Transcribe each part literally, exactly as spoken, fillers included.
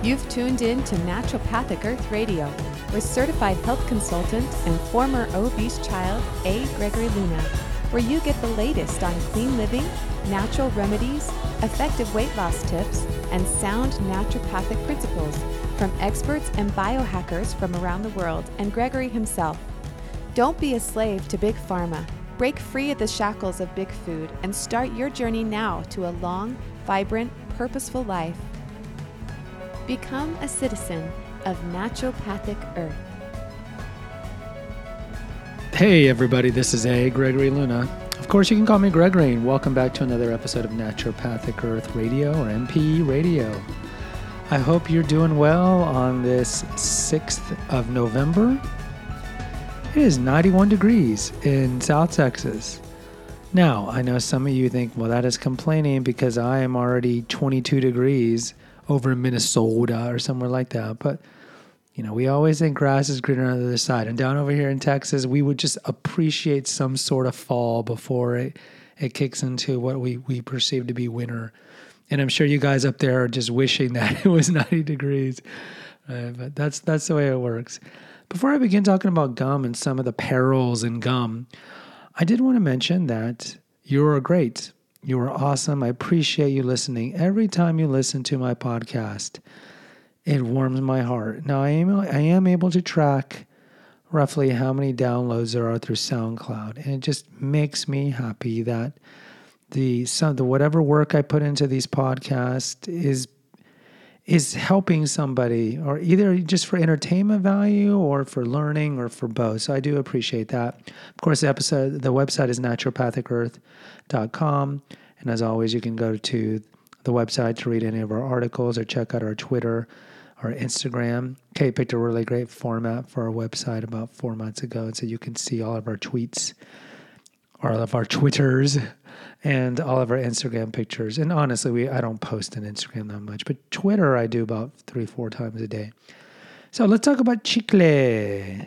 You've tuned in to Naturopathic Earth Radio with certified health consultant and former obese child A. Gregory Luna, where you get the latest on clean living, natural remedies, effective weight loss tips, and sound naturopathic principles from experts and biohackers from around the world and Gregory himself. Don't be a slave to Big Pharma. Break free of the shackles of big food and start your journey now to a long, vibrant, purposeful life. Become a citizen of Naturopathic Earth. Hey everybody, this is A. Gregory Luna. Of course, you can call me Gregory, and welcome back to another episode of Naturopathic Earth Radio, or N P E Radio. I hope you're doing well on this sixth of November. It is ninety-one degrees in South Texas. Now, I know some of you think, well, that is complaining because I am already twenty-two degrees over in Minnesota or somewhere like that. But, you know, we always think grass is greener on the other side. And down over here in Texas, we would just appreciate some sort of fall before it, it kicks into what we, we perceive to be winter. And I'm sure you guys up there are just wishing that it was ninety degrees. Uh, but that's that's the way it works. Before I begin talking about gum and some of the perils in gum, I did want to mention that you're great. You are awesome. I appreciate you listening. Every time you listen to my podcast, it warms my heart. Now, I am I am able to track roughly how many downloads there are through SoundCloud, and it just makes me happy that the some the whatever work I put into these podcasts is is helping somebody, or either just for entertainment value or for learning or for both. So I do appreciate that. Of course, the episode, the website is naturopathic earth dot com. And as always, you can go to the website to read any of our articles or check out our Twitter or Instagram. Kate picked a really great format for our website about four months ago. And so you can see all of our tweets, all of our Twitters, and all of our Instagram pictures. And honestly, we I don't post on Instagram that much, but Twitter I do about three, four times a day. So let's talk about chicle.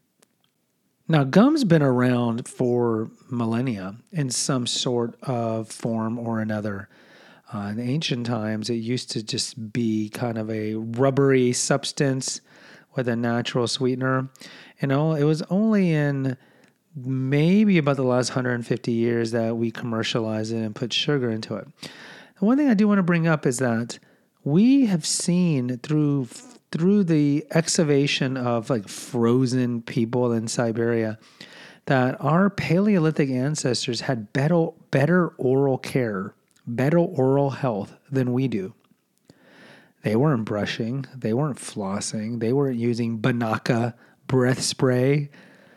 Now, gum's been around for millennia in some sort of form or another. Uh, in ancient times, it used to just be kind of a rubbery substance with a natural sweetener. And it was only in maybe about the last one hundred fifty years that we commercialized it and put sugar into it. And one thing I do want to bring up is that we have seen through through the excavation of like frozen people in Siberia that our Paleolithic ancestors had better better oral care, better oral health than we do. They weren't brushing, they weren't flossing, they weren't using Banaka breath spray,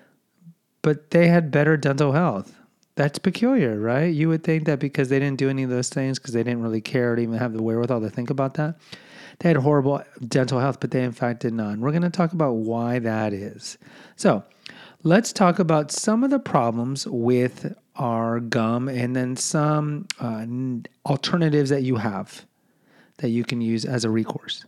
but they had better dental health. That's peculiar, right? You would think that because they didn't do any of those things, because they didn't really care or even have the wherewithal to think about that, they had horrible dental health, but they in fact did not. And we're going to talk about why that is. So let's talk about some of the problems with our gum and then some uh, alternatives that you have that you can use as a recourse.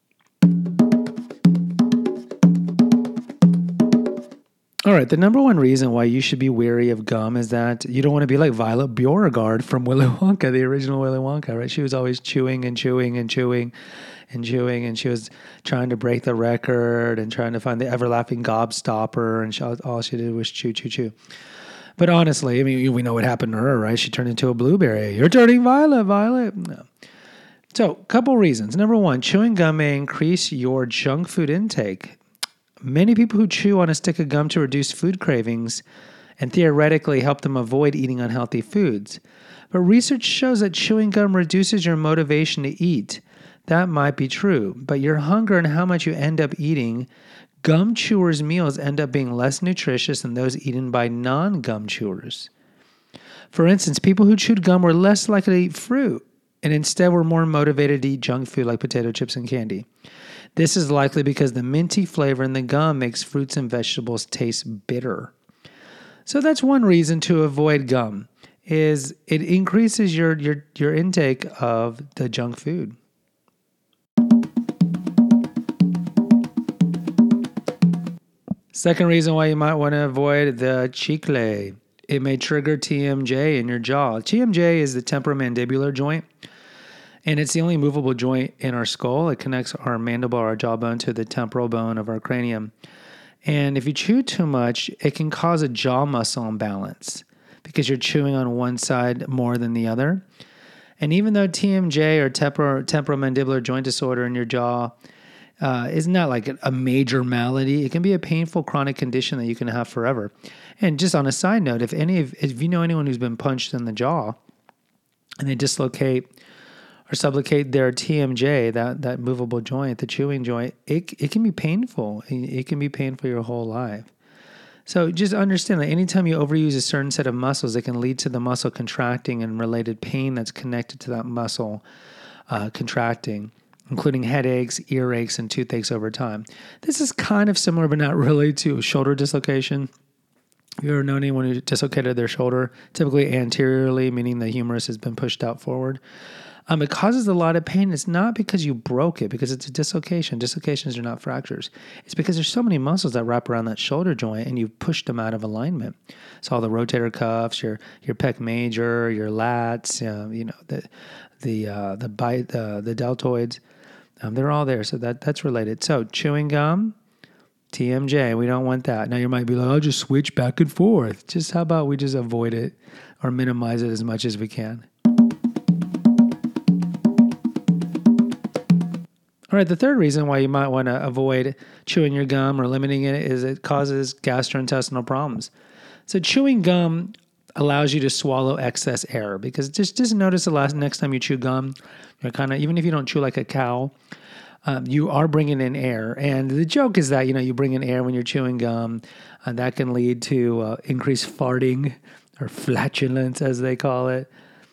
All right, the number one reason why you should be wary of gum is that you don't want to be like Violet Beauregard from Willy Wonka, the original Willy Wonka, right? She was always chewing and chewing and chewing and chewing, and she was trying to break the record and trying to find the everlasting gobstopper, and she, all she did was chew, chew, chew. But honestly, I mean, we know what happened to her, right? She turned into a blueberry. You're turning violet, Violet. No. So, a couple reasons. Number one, chewing gum may increase your junk food intake. Many people who chew on a stick of gum to reduce food cravings and theoretically help them avoid eating unhealthy foods. But research shows that chewing gum reduces your motivation to eat. That might be true, but your hunger and how much you end up eating, gum chewers' meals end up being less nutritious than those eaten by non-gum chewers. For instance, people who chewed gum were less likely to eat fruit and instead were more motivated to eat junk food like potato chips and candy. This is likely because the minty flavor in the gum makes fruits and vegetables taste bitter. So that's one reason to avoid gum, is it increases your your, your intake of the junk food. Second reason why you might want to avoid the chicle. It may trigger T M J in your jaw. T M J is the temporomandibular joint. And it's the only movable joint in our skull. It connects our mandible, our jawbone, to the temporal bone of our cranium. And if you chew too much, it can cause a jaw muscle imbalance because you're chewing on one side more than the other. And even though T M J or tempor- temporomandibular joint disorder in your jaw uh, is not like a major malady, it can be a painful chronic condition that you can have forever. And just on a side note, if any of, if you know anyone who's been punched in the jaw and they dislocate or sublocate their T M J, that, that movable joint, the chewing joint, it it can be painful. It can be painful your whole life. So just understand that anytime you overuse a certain set of muscles, it can lead to the muscle contracting and related pain that's connected to that muscle uh, contracting, including headaches, earaches, and toothaches over time. This is kind of similar, but not really, to shoulder dislocation. Have you ever known anyone who dislocated their shoulder, typically anteriorly, meaning the humerus has been pushed out forward? Um, it causes a lot of pain. It's not because you broke it, because it's a dislocation. Dislocations are not fractures. It's because there's so many muscles that wrap around that shoulder joint, and you've pushed them out of alignment. So all the rotator cuffs, your your pec major, your lats, uh, you know the the uh, the bite, uh, the deltoids, um, they're all there. So that that's related. So chewing gum, T M J, we don't want that. Now you might be like, I'll just switch back and forth. Just how about we just avoid it or minimize it as much as we can. All right, the third reason why you might want to avoid chewing your gum or limiting it is it causes gastrointestinal problems. So chewing gum allows you to swallow excess air, because just, just notice the last next time you chew gum, you're kind of, even if you don't chew like a cow, um, you are bringing in air. And the joke is that, you know, you bring in air when you're chewing gum, and that can lead to uh, increased farting or flatulence, as they call it.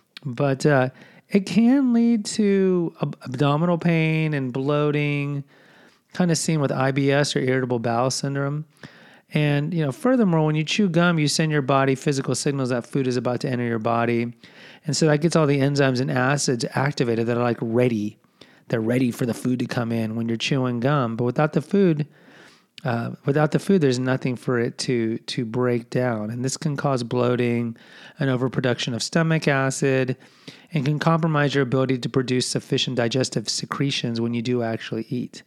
But uh, it can lead to ab- abdominal pain and bloating, kind of seen with I B S or irritable bowel syndrome. And, you know, furthermore, when you chew gum, you send your body physical signals that food is about to enter your body. And so that gets all the enzymes and acids activated that are like ready. They're ready for the food to come in when you're chewing gum. But without the food, uh, without the food, there's nothing for it to to break down. And this can cause bloating, an overproduction of stomach acid, and can compromise your ability to produce sufficient digestive secretions when you do actually eat.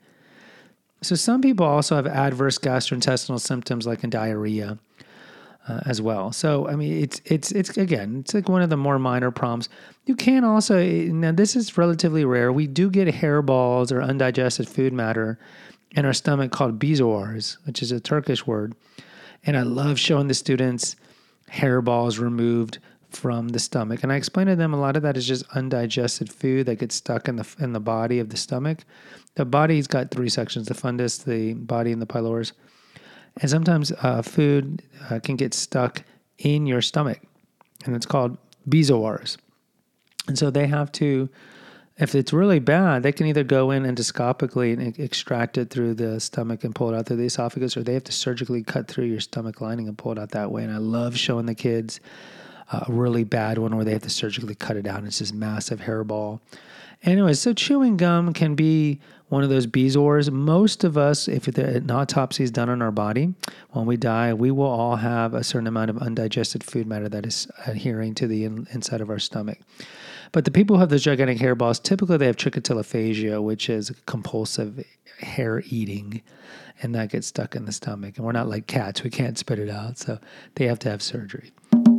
So some people also have adverse gastrointestinal symptoms like in diarrhea uh, as well. So, I mean, it's, it's, it's again, it's like one of the more minor problems. You can also, now this is relatively rare, we do get hairballs or undigested food matter in our stomach called bezoars, which is a Turkish word. And I love showing the students hairballs removed from the stomach. And I explain to them a lot of that is just undigested food that gets stuck in the in the body of the stomach. The body's got three sections, the fundus, the body, and the pylorus. And sometimes uh, food uh, can get stuck in your stomach, and it's called bezoars. And so they have to, if it's really bad, they can either go in endoscopically and extract it through the stomach and pull it out through the esophagus, or they have to surgically cut through your stomach lining and pull it out that way. And I love showing the kids uh, a really bad one where they have to surgically cut it out, and it's this massive hairball. Anyway, so chewing gum can be one of those bezoars. Most of us, if an autopsy is done on our body, when we die, we will all have a certain amount of undigested food matter that is adhering to the in, inside of our stomach. But the people who have those gigantic hairballs, typically they have trichotillophagia, which is compulsive hair eating, and that gets stuck in the stomach. And we're not like cats. We can't spit it out, so they have to have surgery.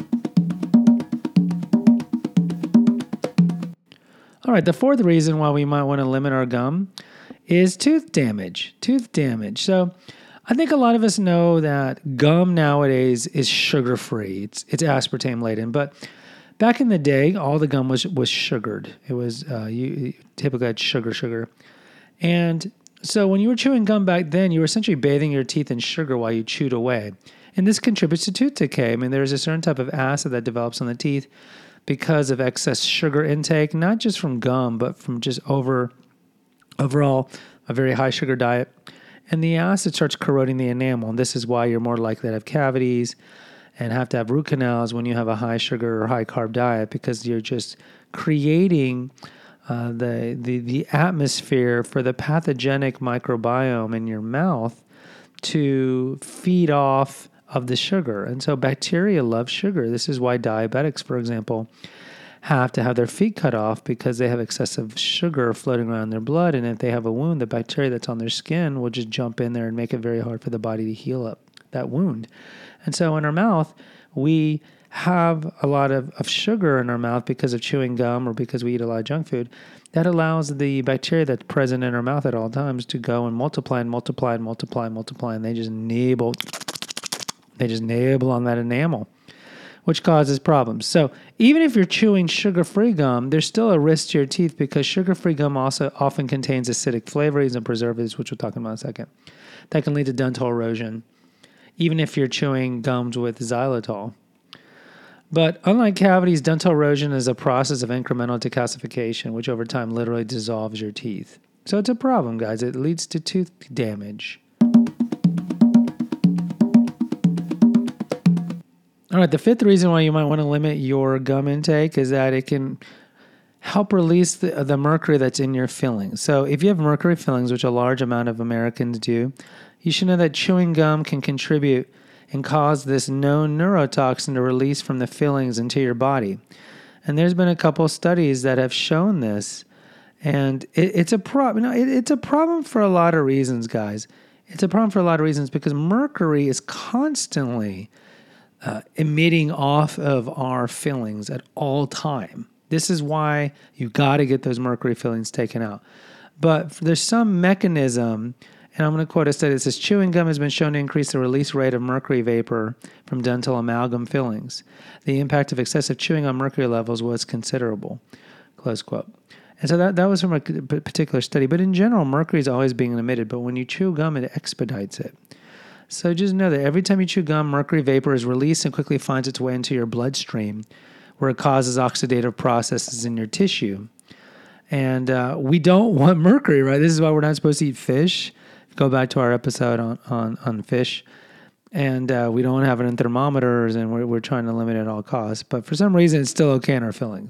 All right, the fourth reason why we might want to limit our gum is tooth damage. Tooth damage. So I think a lot of us know that gum nowadays is sugar-free. It's it's aspartame laden, but back in the day, all the gum was was sugared. It was uh, you, you typically had sugar, sugar, and so when you were chewing gum back then, you were essentially bathing your teeth in sugar while you chewed away, and this contributes to tooth decay. I mean, there's a certain type of acid that develops on the teeth because of excess sugar intake, not just from gum, but from just over overall a very high sugar diet. And the acid starts corroding the enamel, and this is why you're more likely to have cavities and have to have root canals when you have a high sugar or high carb diet, because you're just creating uh, the, the the atmosphere for the pathogenic microbiome in your mouth to feed off of the sugar. And so bacteria love sugar. This is why diabetics, for example, have to have their feet cut off because they have excessive sugar floating around in their blood. And if they have a wound, the bacteria that's on their skin will just jump in there and make it very hard for the body to heal up that wound. And so in our mouth, we have a lot of, of sugar in our mouth because of chewing gum or because we eat a lot of junk food. That allows the bacteria that's present in our mouth at all times to go and multiply and multiply and multiply and multiply, and they just nibble, they just nibble on that enamel, which causes problems. So even if you're chewing sugar-free gum, there's still a risk to your teeth because sugar-free gum also often contains acidic flavorings and preservatives, which we'll talk about in a second, that can lead to dental erosion, even if you're chewing gums with xylitol. But unlike cavities, dental erosion is a process of incremental decalcification, which over time literally dissolves your teeth. So it's a problem, guys. It leads to tooth damage. All right, the fifth reason why you might want to limit your gum intake is that it can help release the, the mercury that's in your fillings. So if you have mercury fillings, which a large amount of Americans do, you should know that chewing gum can contribute and cause this known neurotoxin to release from the fillings into your body. And there's been a couple studies that have shown this, and it, it's a problem. No, it, it's a problem for a lot of reasons, guys. It's a problem for a lot of reasons because mercury is constantly uh, emitting off of our fillings at all time. This is why you got to get those mercury fillings taken out. But there's some mechanism. And I'm going to quote a study that says, chewing gum has been shown to increase the release rate of mercury vapor from dental amalgam fillings. The impact of excessive chewing on mercury levels was considerable, close quote. And so that, that was from a particular study. But in general, mercury is always being emitted. But when you chew gum, it expedites it. So just know that every time you chew gum, mercury vapor is released and quickly finds its way into your bloodstream, where it causes oxidative processes in your tissue. And uh, we don't want mercury, right? This is why we're not supposed to eat fish. Go back to our episode on, on, on fish. And uh, we don't have it in thermometers, and we're, we're trying to limit it at all costs. But for some reason, it's still okay in our fillings.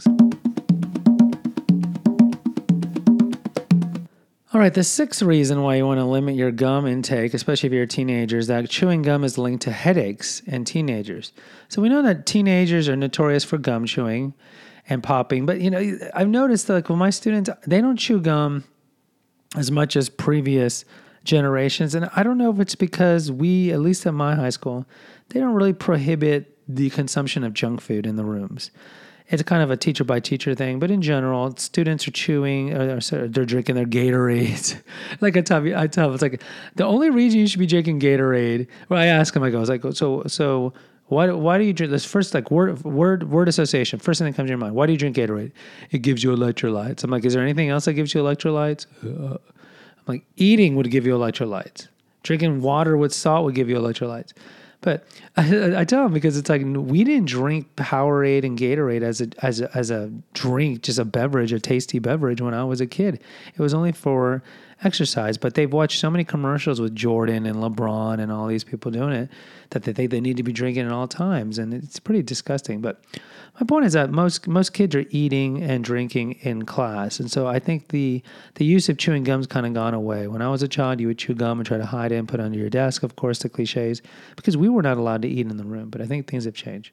All right, the sixth reason why you want to limit your gum intake, especially if you're a teenager, is that chewing gum is linked to headaches in teenagers. So we know that teenagers are notorious for gum chewing and popping. But, you know, I've noticed that like with my students, they don't chew gum as much as previous generations. And I don't know if it's because we, at least at my high school, they don't really prohibit the consumption of junk food in the rooms. It's kind of a teacher by teacher thing, but in general, students are chewing, or they're drinking their Gatorades. Like I tell you, I tell them, it's like the only reason you should be drinking Gatorade. Well, I ask them, I go, I was like, so, so why, why do you drink this? First, like word, word, word association. First thing that comes to your mind. Why do you drink Gatorade? It gives you electrolytes. I'm like, is there anything else that gives you electrolytes? Uh, Like eating would give you electrolytes. Drinking water with salt would give you electrolytes. But I, I tell them because it's like we didn't drink Powerade and Gatorade as a as a, as a drink, just a beverage, a tasty beverage when I was a kid. It was only for exercise. But they've watched so many commercials with Jordan and LeBron and all these people doing it that they think they need to be drinking at all times, and it's pretty disgusting. But my point is that most most kids are eating and drinking in class, and so I think the the use of chewing gum's kind of gone away. When I was a child, you would chew gum and try to hide it and put it under your desk, of course, the cliches, because we were not allowed to eat in the room. But I think things have changed.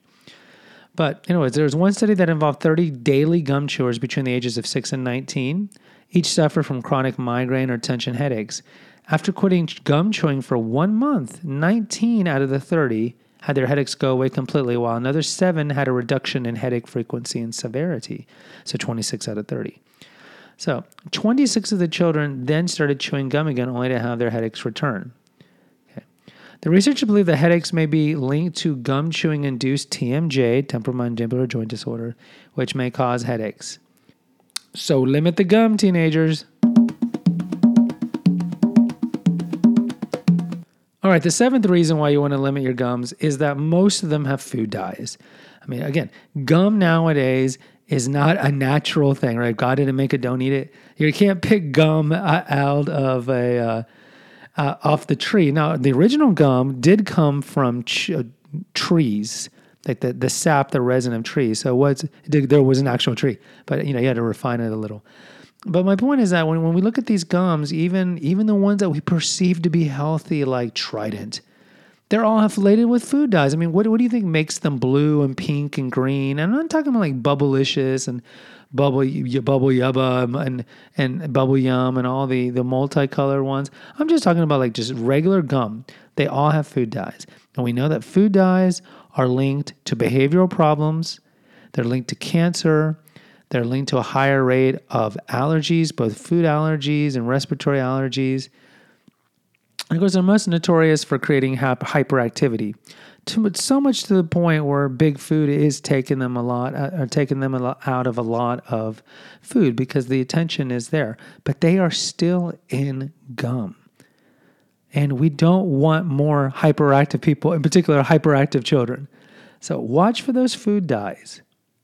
But anyways, there was one study that involved thirty daily gum chewers between the ages of six and nineteen. Each suffered from chronic migraine or tension headaches. After quitting gum chewing for one month, nineteen out of the thirty had their headaches go away completely, while another seven had a reduction in headache frequency and severity. So twenty-six out of thirty. So twenty-six of the children then started chewing gum again, only to have their headaches return. Okay. The researchers believe that headaches may be linked to gum chewing-induced T M J, temporomandibular joint disorder, which may cause headaches. So limit the gum, teenagers. All right, the seventh reason why you want to limit your gums is that most of them have food dyes. I mean, again, gum nowadays is not a natural thing, right? God didn't make it, don't eat it. You can't pick gum out of a uh, uh, off the tree. Now, the original gum did come from ch- trees, like the, the sap, the resin of trees. So what's, there was an actual tree, but you know you had to refine it a little. But my point is that when, when we look at these gums, even even the ones that we perceive to be healthy, like Trident, they're all affiliated with food dyes. I mean, what, what do you think makes them blue and pink and green? And I'm not talking about like Bubblicious and Bubble Bubble Yubba and and Bubble Yum and all the, the multicolored ones. I'm just talking about like just regular gum. They all have food dyes. And we know that food dyes are linked to behavioral problems. They're linked to cancer. They're linked to a higher rate of allergies, both food allergies and respiratory allergies. And of course, they're most notorious for creating hyperactivity, to, so much to the point where big food is taking them a lot, uh, or taking them a lot out of a lot of food because the attention is there. But they are still in gum. And we don't want more hyperactive people, in particular hyperactive children. So watch for those food dyes.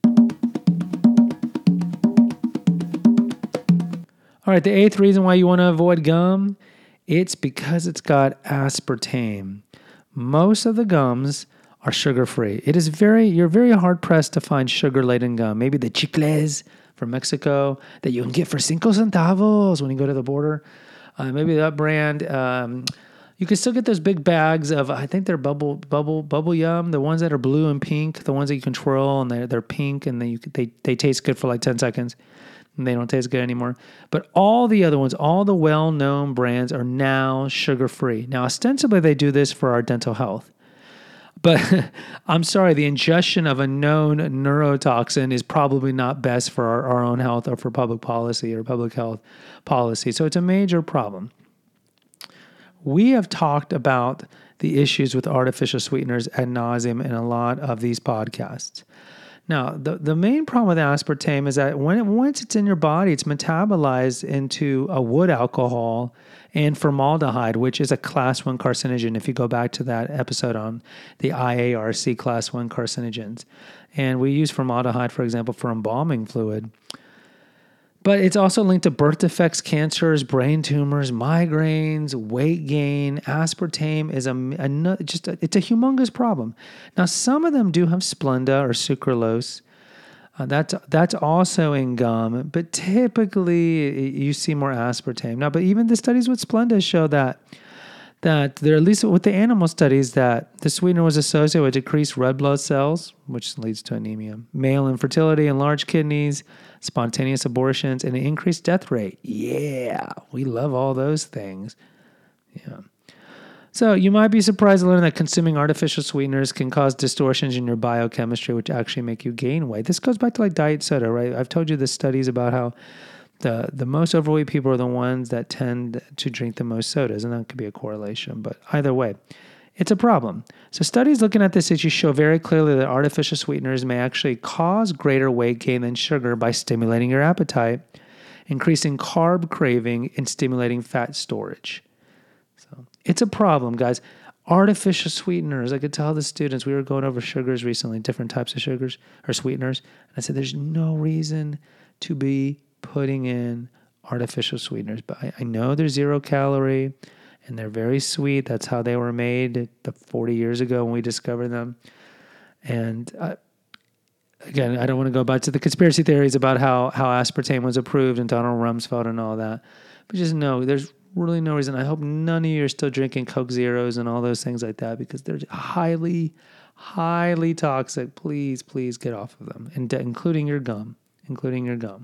All right, the eighth reason why you want to avoid gum, it's because it's got aspartame. Most of the gums are sugar-free. It is very, you're very hard-pressed to find sugar-laden gum. Maybe the chicles from Mexico that you can get for cinco centavos when you go to the border. Uh, maybe that brand. Um, you can still get those big bags of, I think they're bubble, bubble, bubble yum. The ones that are blue and pink, the ones that you can twirl and they're they're pink and they you, they they taste good for like ten seconds. And they don't taste good anymore. But all the other ones, all the well-known brands are now sugar-free. Now, ostensibly, they do this for our dental health. But I'm sorry, the ingestion of a known neurotoxin is probably not best for our, our own health or for public policy or public health policy. So it's a major problem. We have talked about the issues with artificial sweeteners ad nauseum in a lot of these podcasts. Now, the, the main problem with aspartame is that when it, once it's in your body, it's metabolized into a wood alcohol and formaldehyde, which is a class one carcinogen, if you go back to that episode on the I A R C class one carcinogens. And we use formaldehyde, for example, for embalming fluid. But it's also linked to birth defects, cancers, brain tumors, migraines, weight gain. Aspartame is a, a just a, it's a humongous problem. Now, some of them do have Splenda or sucralose. Uh, that's that's also in gum, but typically you see more aspartame. Now, but even the studies with Splenda show that that there, at least with the animal studies, that the sweetener was associated with decreased red blood cells, which leads to anemia, male infertility, enlarged kidneys, spontaneous abortions, and an increased death rate. Yeah, we love all those things. Yeah. So you might be surprised to learn that consuming artificial sweeteners can cause distortions in your biochemistry, which actually make you gain weight. This goes back to like diet soda, right? I've told you the studies about how the the most overweight people are the ones that tend to drink the most sodas, and that could be a correlation. But either way, it's a problem. So studies looking at this issue show very clearly that artificial sweeteners may actually cause greater weight gain than sugar by stimulating your appetite, increasing carb craving, and stimulating fat storage. So it's a problem, guys. Artificial sweeteners. I could tell the students, we were going over sugars recently, different types of sugars or sweeteners. And I said, there's no reason to be putting in artificial sweeteners. But I, I know they're zero calorie and they're very sweet. That's how they were made the forty years ago when we discovered them. And uh, again, I don't want to go back to the conspiracy theories about how, how aspartame was approved and Donald Rumsfeld and all that. But just know there's really no reason. I hope none of you are still drinking Coke Zeros and all those things like that because they're highly, highly toxic. Please, please get off of them, and including your gum, including your gum.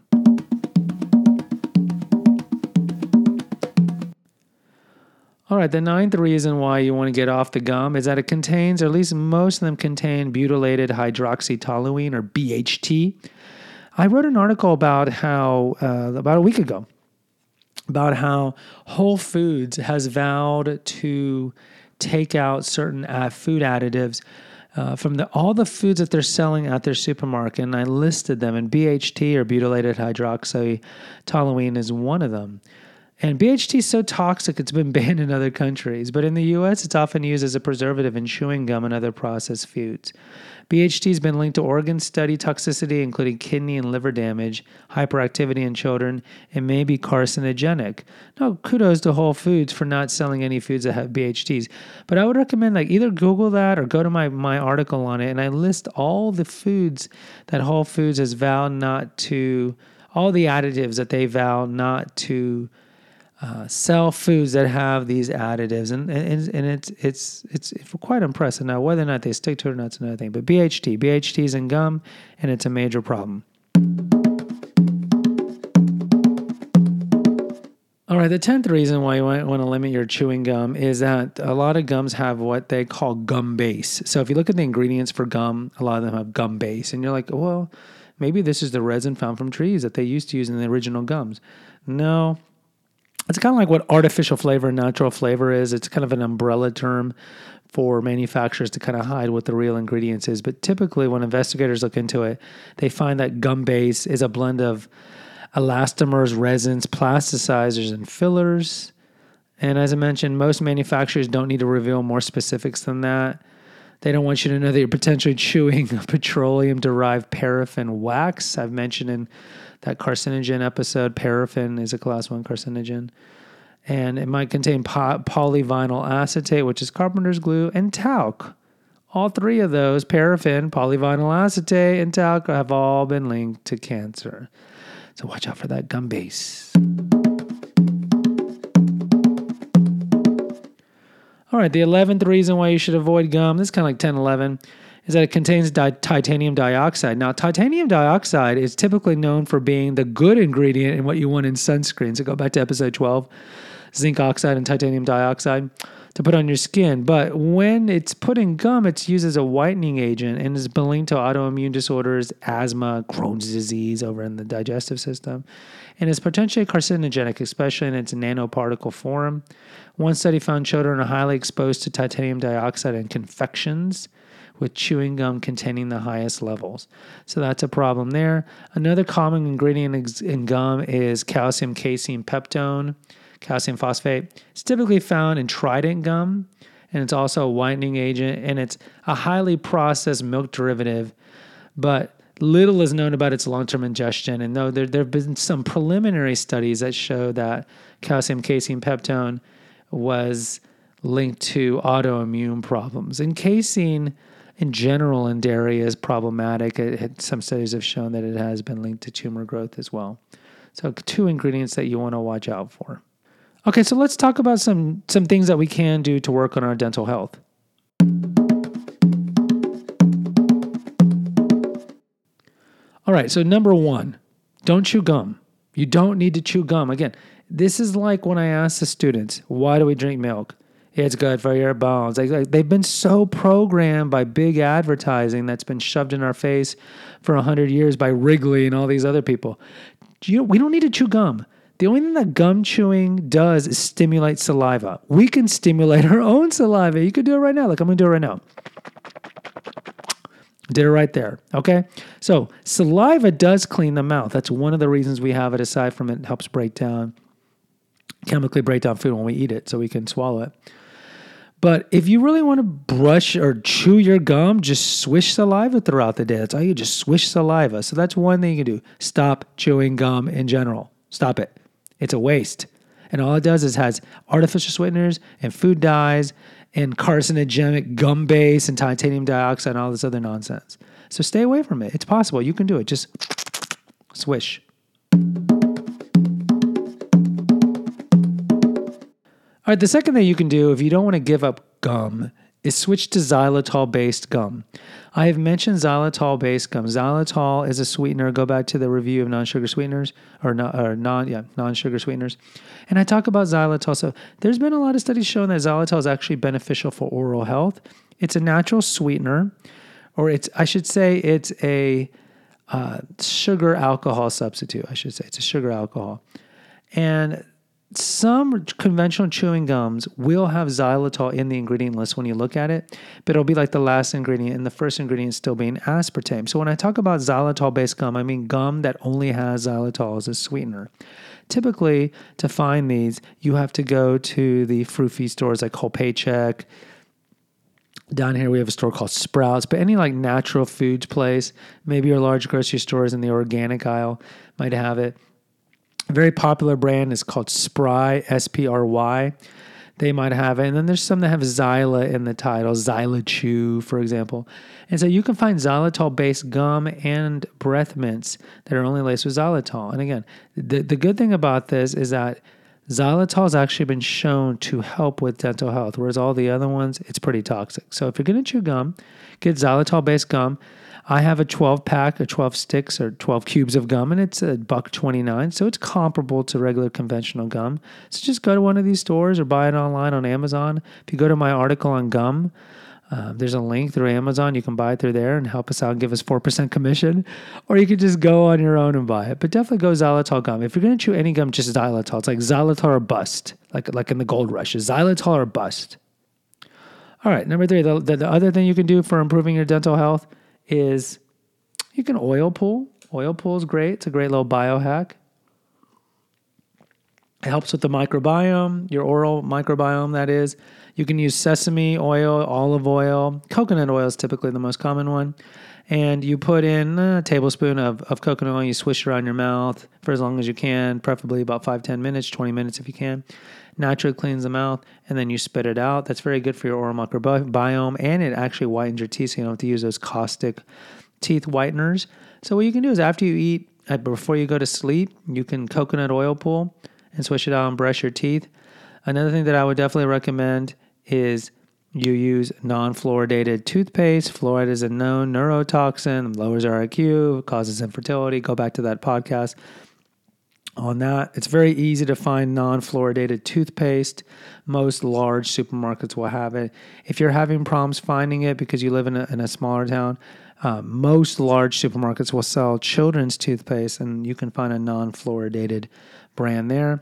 All right, the ninth reason why you want to get off the gum is that it contains, or at least most of them contain, butylated hydroxytoluene, or B H T. I wrote an article about how, uh, about a week ago, about how Whole Foods has vowed to take out certain uh, food additives uh, from the, all the foods that they're selling at their supermarket, and I listed them, and B H T, or butylated hydroxytoluene, is one of them. And B H T is so toxic, it's been banned in other countries. But in the U S, it's often used as a preservative in chewing gum and other processed foods. B H T has been linked to organ study toxicity, including kidney and liver damage, hyperactivity in children, and may be carcinogenic. Now, kudos to Whole Foods for not selling any foods that have B H Ts. But I would recommend like either Google that or go to my, my article on it, and I list all the foods that Whole Foods has vowed not to, all the additives that they vow not to uh, sell foods that have these additives, and and, and it's, it's it's it's quite impressive. Now, whether or not they stick to it or not is another thing. But B H T, B H T is in gum, and it's a major problem. All right, the tenth reason why you want, want to limit your chewing gum is that a lot of gums have what they call gum base. So if you look at the ingredients for gum, a lot of them have gum base. And you're like, well, maybe this is the resin found from trees that they used to use in the original gums. No, it's kind of like what artificial flavor and natural flavor is. It's kind of an umbrella term for manufacturers to kind of hide what the real ingredients is. But typically when investigators look into it, they find that gum base is a blend of elastomers, resins, plasticizers, and fillers. And as I mentioned, most manufacturers don't need to reveal more specifics than that. They don't want you to know that you're potentially chewing petroleum-derived paraffin wax. I've mentioned in that carcinogen episode, paraffin is a class one carcinogen. And it might contain po- polyvinyl acetate, which is carpenter's glue, and talc. All three of those, paraffin, polyvinyl acetate, and talc, have all been linked to cancer. So watch out for that gum base. All right, the eleventh reason why you should avoid gum, this is kind of like ten, eleven, is that it contains di- titanium dioxide. Now, titanium dioxide is typically known for being the good ingredient in what you want in sunscreen. So go back to episode twelve, zinc oxide and titanium dioxide to put on your skin. But when it's put in gum, it's used as a whitening agent and is linked to autoimmune disorders, asthma, Crohn's disease over in the digestive system, and is potentially carcinogenic, especially in its nanoparticle form. One study found children are highly exposed to titanium dioxide in confections, with chewing gum containing the highest levels. So that's a problem there. Another common ingredient in gum is calcium casein peptone, calcium phosphate. It's typically found in Trident gum, and it's also a whitening agent, and it's a highly processed milk derivative, but little is known about its long-term ingestion. And though there, there have been some preliminary studies that show that calcium casein peptone was linked to autoimmune problems. And casein in general in dairy is problematic. It, it, some studies have shown that it has been linked to tumor growth as well. So two ingredients that you want to watch out for. Okay, so let's talk about some, some things that we can do to work on our dental health. All right, so number one, don't chew gum. You don't need to chew gum. Again, this is like when I ask the students, why do we drink milk? It's good for your bones. Like, like, they've been so programmed by big advertising that's been shoved in our face for one hundred years by Wrigley and all these other people. You know, we don't need to chew gum. The only thing that gum chewing does is stimulate saliva. We can stimulate our own saliva. You could do it right now. Look, I'm going to do it right now. Did it right there. Okay? So saliva does clean the mouth. That's one of the reasons we have it, aside from it helps break down, chemically break down food when we eat it so we can swallow it. But if you really want to brush or chew your gum, just swish saliva throughout the day. That's all you just swish saliva. So that's one thing you can do. Stop chewing gum in general. Stop it. It's a waste. And all it does is has artificial sweeteners and food dyes and carcinogenic gum base and titanium dioxide and all this other nonsense. So stay away from it. It's possible. You can do it. Just swish. All right, the second thing you can do if you don't want to give up gum is switch to xylitol-based gum. I have mentioned xylitol-based gum. Xylitol is a sweetener. Go back to the review of non-sugar sweeteners or, no, or non yeah non-sugar sweeteners, and I talk about xylitol. So there's been a lot of studies showing that xylitol is actually beneficial for oral health. It's a natural sweetener, or it's I should say it's a uh, sugar alcohol substitute. I should say it's a sugar alcohol, and some conventional chewing gums will have xylitol in the ingredient list when you look at it, but it'll be like the last ingredient and the first ingredient still being aspartame. So when I talk about xylitol-based gum, I mean gum that only has xylitol as a sweetener. Typically, to find these, you have to go to the fruity stores like Whole Paycheck. Down here, we have a store called Sprouts, but any like natural foods place, maybe your large grocery stores in the organic aisle might have it. A very popular brand is called Spry, S P R Y. They might have it. And then there's some that have Xyla in the title, Xyla Chew, for example. And so you can find xylitol-based gum and breath mints that are only laced with xylitol. And again, the, the good thing about this is that Xylitol has actually been shown to help with dental health, whereas all the other ones, it's pretty toxic. So if you're going to chew gum, get xylitol-based gum. I have a twelve pack, or twelve sticks, or twelve cubes of gum, and it's a buck twenty-nine. So it's comparable to regular conventional gum. So just go to one of these stores or buy it online on Amazon. If you go to my article on gum, uh, there's a link through Amazon. You can buy it through there and help us out and give us four percent commission. Or you could just go on your own and buy it. But definitely go xylitol gum. If you're going to chew any gum, just xylitol. It's like xylitol or bust, like, like in the gold rush. Xylitol or bust. All right, number three, the, the, the other thing you can do for improving your dental health is you can oil pull. Oil pull is great. It's a great little biohack. It helps with the microbiome, your oral microbiome, that is. You can use sesame oil, olive oil. Coconut oil is typically the most common one. And you put in a tablespoon of, of coconut oil. You swish it around your mouth for as long as you can, preferably about five, ten minutes, twenty minutes if you can. Naturally cleans the mouth, and then you spit it out. That's very good for your oral microbiome, and it actually whitens your teeth, so you don't have to use those caustic teeth whiteners. So what you can do is after you eat, uh, before you go to sleep, you can coconut oil pull and swish it out and brush your teeth. Another thing that I would definitely recommend is you use non-fluoridated toothpaste. Fluoride is a known neurotoxin, lowers our I Q, causes infertility. Go back to that podcast on that. It's very easy to find non-fluoridated toothpaste. Most large supermarkets will have it. If you're having problems finding it because you live in a, in a smaller town, uh, most large supermarkets will sell children's toothpaste, and you can find a non-fluoridated brand there.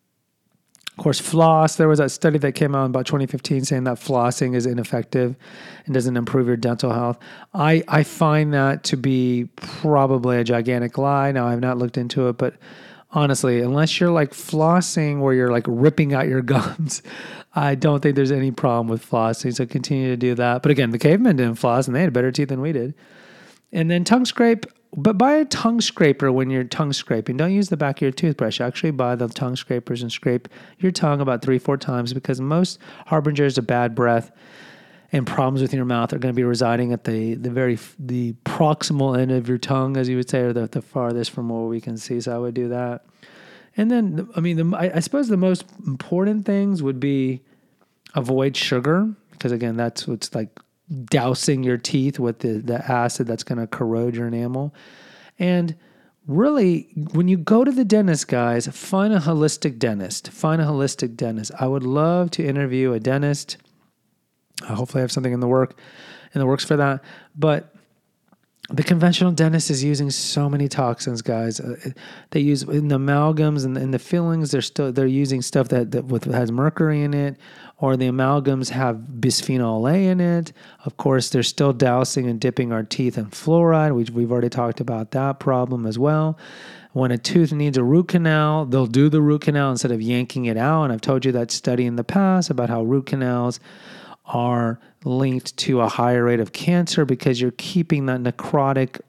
Of course, floss. There was a study that came out in about twenty fifteen saying that flossing is ineffective and doesn't improve your dental health. I, I find that to be probably a gigantic lie. Now, I've not looked into it, but honestly, unless you're like flossing where you're like ripping out your gums, I don't think there's any problem with flossing. So continue to do that. But again, the cavemen didn't floss and they had better teeth than we did. And then tongue scrape. But buy a tongue scraper when you're tongue scraping. Don't use the back of your toothbrush. Actually buy the tongue scrapers and scrape your tongue about three, four times, because most harbingers of bad breath and problems with your mouth are going to be residing at the the very the proximal end of your tongue, as you would say, or the, the farthest from what we can see. So I would do that. And then, I mean, the, I, I suppose the most important things would be avoid sugar, because again, that's what's like dousing your teeth with the, the acid that's going to corrode your enamel. And really, when you go to the dentist, guys, find a holistic dentist. Find a holistic dentist. I would love to interview a dentist. Uh, hopefully I have something in the work, in the works for that. But the conventional dentist is using so many toxins, guys. Uh, they use in the amalgams and in the fillings. They're still they're using stuff that, that with, has mercury in it, or the amalgams have bisphenol A in it. Of course, they're still dousing and dipping our teeth in fluoride. We, we've already talked about that problem as well. When a tooth needs a root canal, they'll do the root canal instead of yanking it out. And I've told you that study in the past about how root canals are linked to a higher rate of cancer because you're keeping that necrotic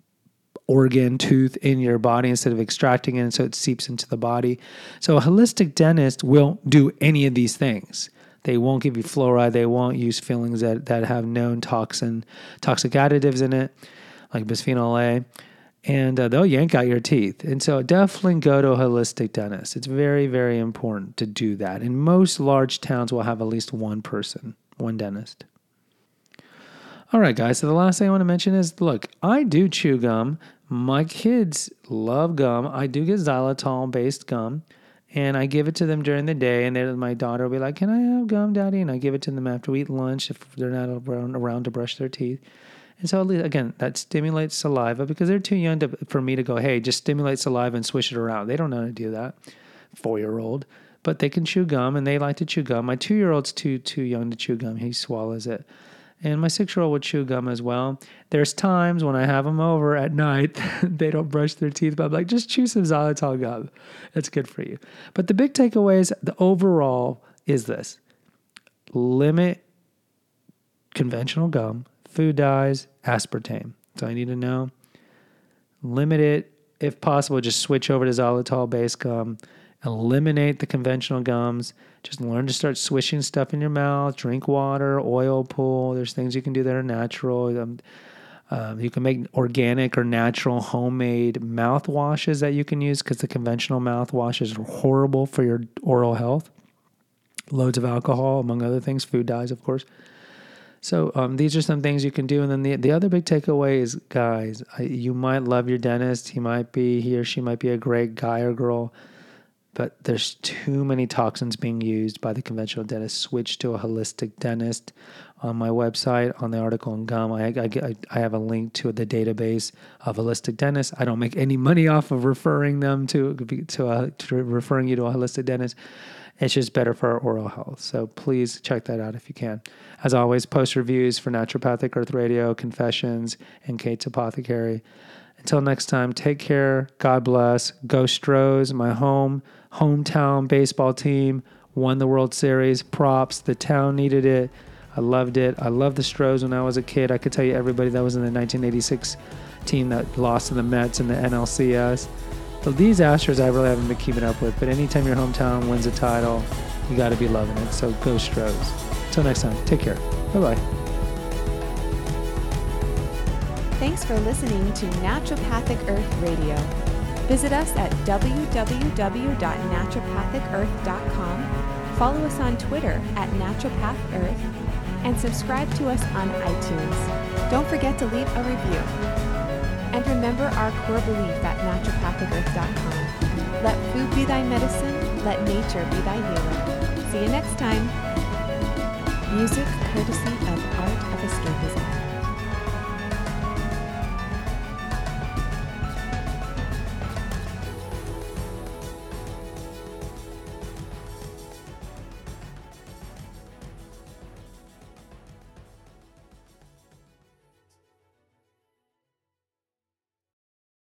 organ, tooth in your body instead of extracting it, and so it seeps into the body. So a holistic dentist will do any of these things. They won't give you fluoride. They won't use fillings that, that have known toxin, toxic additives in it, like bisphenol A, and uh, they'll yank out your teeth. And so definitely go to a holistic dentist. It's very, very important to do that. And most large towns will have at least one person, one dentist. All right, guys, so the last thing I want to mention is, look, I do chew gum. My kids love gum. I do get xylitol-based gum, and I give it to them during the day, and then my daughter will be like, can I have gum, Daddy? And I give it to them after we eat lunch if they're not around, around to brush their teeth. And so, again, that stimulates saliva because they're too young to, for me to go, hey, just stimulate saliva and swish it around. They don't know how to do that, four-year-old. But they can chew gum, and they like to chew gum. My two-year-old's too too young to chew gum. He swallows it. And my six-year-old would chew gum as well. There's times when I have them over at night, they don't brush their teeth, but I'm like, just chew some xylitol gum. That's good for you. But the big takeaway is, the overall is this. Limit conventional gum, food dyes, aspartame. That's all you need to know. Limit it. If possible, just switch over to xylitol-based gum. Eliminate the conventional gums. Just learn to start swishing stuff in your mouth. Drink water, oil pull. There's things you can do that are natural. Um, Um, you can make organic or natural homemade mouthwashes that you can use because the conventional mouthwashes are horrible for your oral health. Loads of alcohol, among other things. Food dyes, of course. So um, these are some things you can do. And then the, the other big takeaway is, guys, I, you might love your dentist. He might be, he or she might be a great guy or girl. But there's too many toxins being used by the conventional dentist. Switch to a holistic dentist. On my website, on the article in Gum, I, I, I have a link to the database of holistic dentists. I don't make any money off of referring them to to, a, to referring you to a holistic dentist. It's just better for our oral health. So please check that out if you can. As always, post reviews for Naturopathic Earth Radio, Confessions, and Kate's Apothecary. Until next time, take care. God bless. Go Stros, my home, hometown baseball team, won the World Series. Props. The town needed it. I loved it. I loved the Stros when I was a kid. I could tell you everybody that was in the nineteen eighty-six team that lost to the Mets in the N L C S. So these Astros I really haven't been keeping up with. But anytime your hometown wins a title, you got to be loving it. So go Stros. Until next time, take care. Bye-bye. Thanks for listening to Naturopathic Earth Radio. Visit us at w w w dot naturopathic earth dot com, follow us on Twitter at naturopathearth, and subscribe to us on iTunes. Don't forget to leave a review. And remember our core belief at naturopathic earth dot com. Let food be thy medicine, let nature be thy healer. See you next time. Music courtesy of Art of Escapism.